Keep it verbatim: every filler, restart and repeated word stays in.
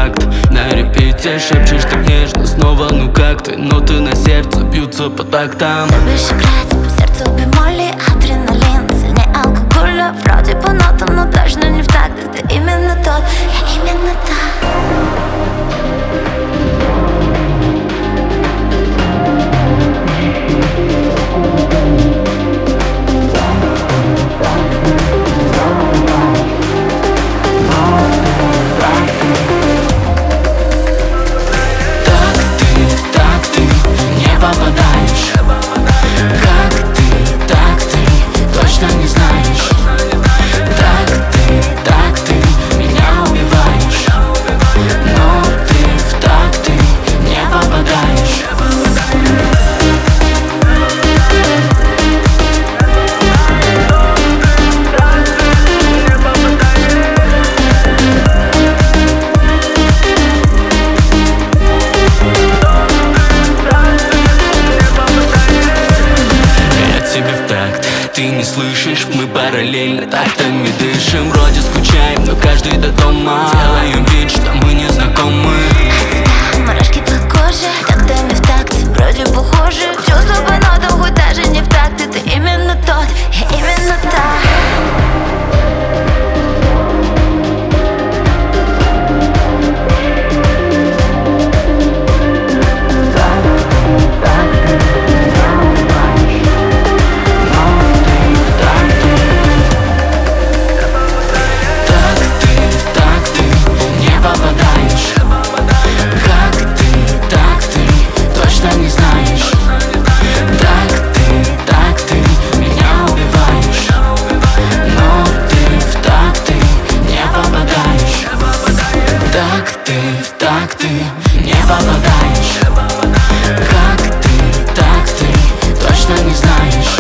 такт. На репите шепчешь так нежно снова, ну как ты? Ноты на сердце бьются по тактам. Любишь играть по сердцу бемоли, адреналин сильнее алкоголя. Вроде по нотам, но точно не в такт. Ты именно тот, я именно та. Попадаешь, как ты, так ты, точно не знаешь. Так ты, так ты, меня убиваешь. Но ты в такт ты не попадаешь. Ты не слышишь, мы параллельно тактами дышим. Вроде скучаем, но каждый до дома. Делаем вид, что мы не знакомы. От тебя мурашки по коже, тактами в такт, вроде похожи. Чувства по нотам, хоть даже не в такт. Ты именно тот, я именно та. Так ты не попадаешь. Как ты, так ты, точно не знаешь.